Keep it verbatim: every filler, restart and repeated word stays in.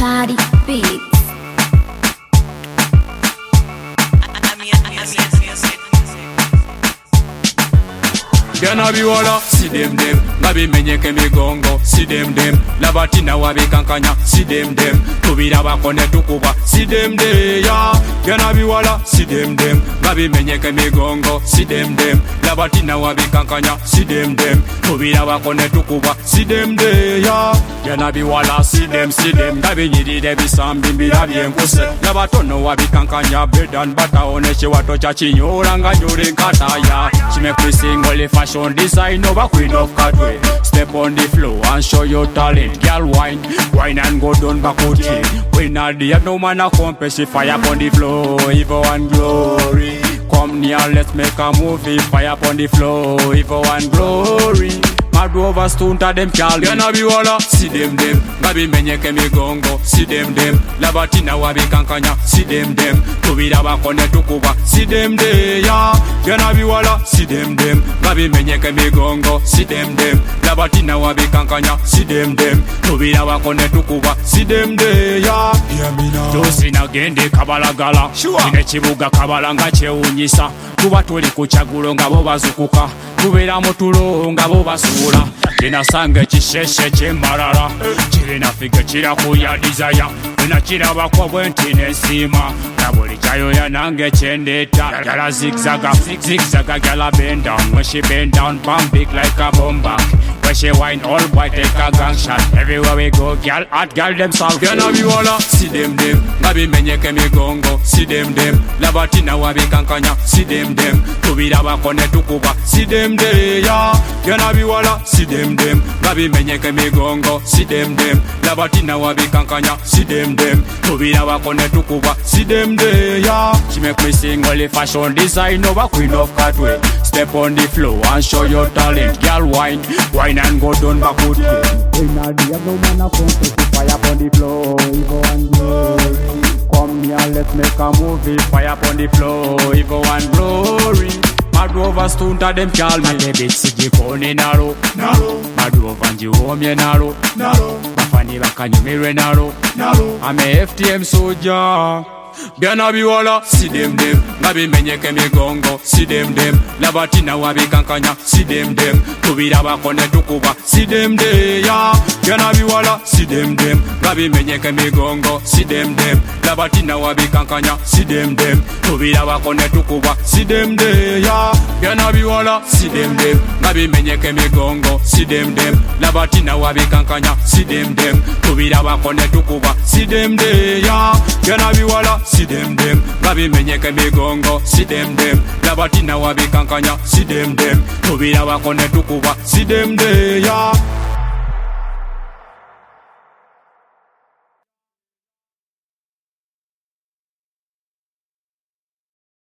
Party Beats. Gana biwala, si dem dem, ngabi menyeke migongo, si dem dem, labatina wabi kankanya, si dem dem, tubira bakone tukuba, si dem de ya. Gana biwala, si dem dem, ngabi menyeke migongo, si dem dem, labatina wabi kankanya, si dem dem, tubira bakone tukuba, si dem de ya. Gana biwala, si dem, si dem, ngabi nyiri de bisambi mbira bienkuse, labatono wabi kankanya, bread and butter oneshe watocha chinyora nga nyore nkata ya. She make me sing only fashion design over queen of Cadway. Step on the floor and show your talent. Girl wine, wine and go down backwards. When I have no man a compass, fire upon the floor, evil and glory. Come near, let's make a movie. Fire upon the floor, evil and glory. Mad over stone to them call me. Gana biwala, si dem dem, ngabi menyeke migongo, si dem dem, labatina wabi kankanya, si dem dem, tubira bakone tukuba, si dem de ya. Gana biwala, si dem dem, ngabi menyeke migongo, si dem dem, labatina wabi kankanya, si dem dem, tubira bakone tukuba, si dem de ya. Tosina gende kabalagala, ine chibuga kabalanga chewunyisa, tuba tuli kuchagulo nga bo bazukuka, tubera mutulo nga bo basula. Kina sange chisheshe chemarara, chirina fige chira kuya desire, ina chira bakwa bwentine sima, nabuli chayo ya nange chendeta. Gala zigzaga, zigzaga gala bend down, when she bend down, bam big like a bomb back. When she wine all boy take a gang shot. Everywhere we go, girl, hot girl them solve. Gana biwala, si dem dem, ngabi menyeke migongo, si dem dem, labatina wabi kankanya, si dem dem, tubira bakone tukuba, si dem de ya. Gana biwala, si dem dem, ngabi menyeke migongo, si dem dem, labatina wabi kankanya, si dem dem, tubira bakone tukuba, si dem de ya. She make me sing only fashion design over queen of Cadway. Step on the floor and show your talent. Girl wine, wine and go down backward. In a day no man a confess, fire upon the floor, evil and glory. Come here, let's make a movie. Fire upon the floor, evil and glory. Mad over stone to them call me. Baby, sigi kone naro, naro. Mad over njiwomye naro, naro. Bafani bakanyumire naro, naro. I'm a F T M soldier. Gana biwala, si dem dem, ngabi menyeke migongo, si dem dem, labatina wabi kankanya, si dem dem, tubira bakone tukuba, si dem de ya. Gana biwala, si dem dem, ngabi menyeke migongo, si dem dem, labatina wabi kankanya, si dem dem, tubira bakone tukuba, si dem de ya. Gana biwala, si dem dem, ngabi menyeke migongo, si dem dem, labatina wabi kankanya, si dem dem, tubira bakone tukuba, si dem de ya. Gana biwala, si dem dem, ngabi menyeke migongo, si dem dem, labatina wabi kankanya, si dem dem, tubira bakone tukuba, si dem de ya.